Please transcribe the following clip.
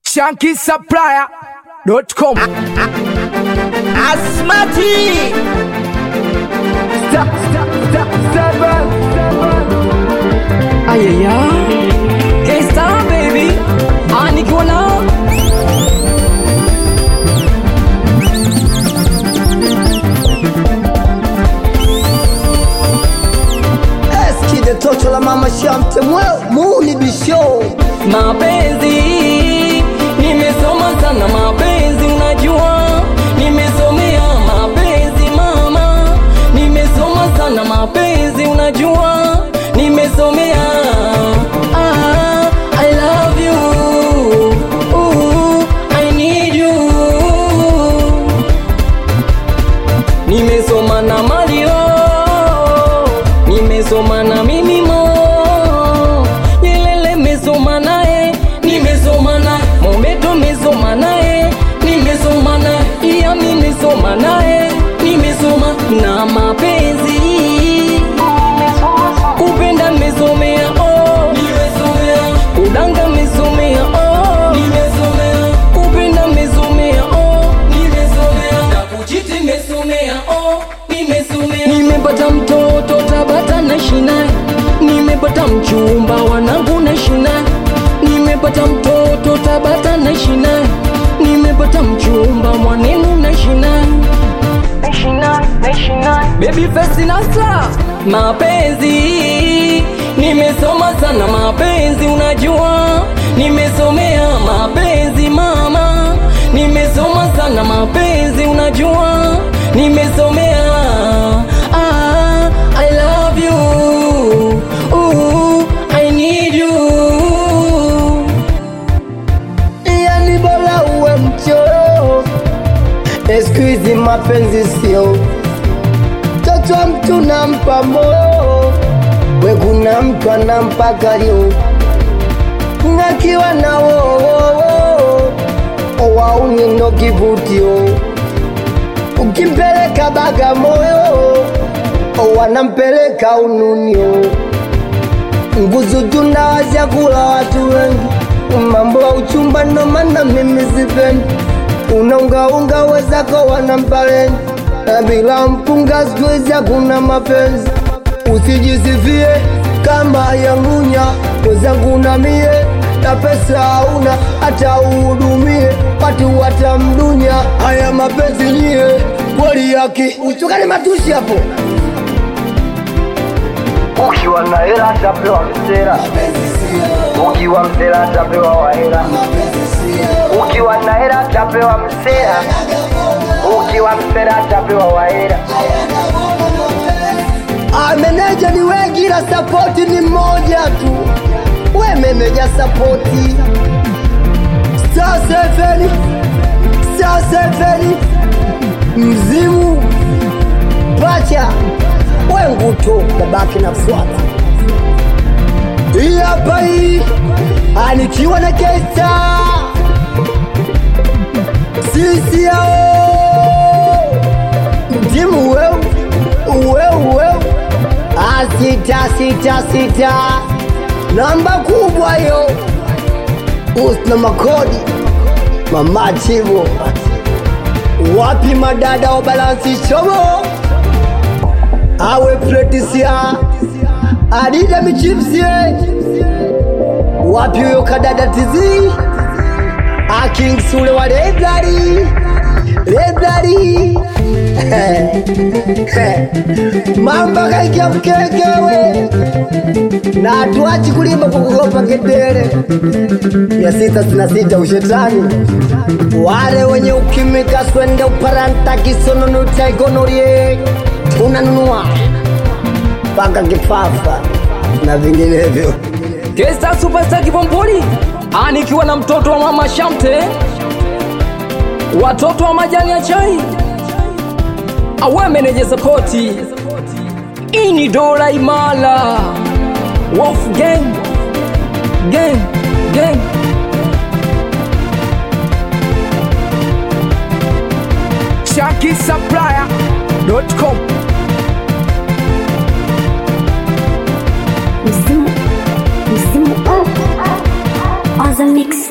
ShankySupplier.com. Asmati Seven. Ayaya K-Star baby Nikiwa na Eskide toto la mama shamte Muni bisho mapenzi. Nimesoma sana mapenzi, unajua nimesomea mapenzi mama. Nimesoma sana mapenzi, unajua nimesomea. I love you, I need you. Nimesoma na Mario, nimesoma na mimi mo. Yelele mesoma nae, nimesoma na Mobeto mesoma nae, nimesoma na iya nimesoma nae, nimesoma na mapenzi. Kupenda mesomea nimesomea. Kudanga mesomea nimesomea. Kupenda mesomea nimesomea. Na kujiti mesomea nimesomea. Nimepata mtoto Tabata na shina, nimepata mchumba wanangu na shina. Nimepata mtoto Tabata na shina, nimepata mchumba mwanenu na shina. Baby face na star mapenzi. Nimesoma sana mapenzi, unajua nimesomea mapenzi mama. Nimesoma sana mapenzi, unajua nimesomea. I love you, I need you. Yani bora uwe mchoro Eskuizi mapenzi sio Toto wa mtu nampa moyo We kuna mtu anampa kalio Ngakiwa na Owauni ndo kivutio Ukimpeleka Bagamoyo Wanampeleka Ununio Nguzu tunawazia kula watu wengi Mambo ya uchumba ndo maana mimi sipendi Unaungaunga wezako wanampaleni Na bila mpunga sikuwezi hakuna mapenzi Usijisifie kama yangunya Wezangu na mie na pesa hauna hata uhudumie Watu watamdunya haya mapenzi nyie Kweli yaki Uchukane matushi hapo Ukiwa na hela atapewa msera Ukiwa msera atapewa wahera Ukiwa na hela atapewa msera Ukiwa msera atapewa wahera Meneja ni wengi na sapoti ni mmoja tu We meneja sapoti Star 7 Mzimu Pacha We nguto babaki na fuata Hii hapa hii Anikiwa na Kesta Sisi yao Mzimu weu Sita Namba kubwa yo Usna makodi Mama chivo Wapi madada wa balansi chomo Awe pretisia Adida michipsie Wapi uyo kadada tizi King Sule wa Reblari Mamba kaikia mkekewe Na atuachi kulimba kukugopa kedere 666 ushetani Wale wenye ukimika swende uparanta kisonono chaigonorie Unanunua Paka kifafa Na vinginevyo K-Star Superstar Kipompoli Nikiwa na mtoto wa mama Shamte, watoto wa majani ya chai. Awe meneja sapoti Ini dola imala Wolf gang ShankySupplier.com. Msimu on the mix.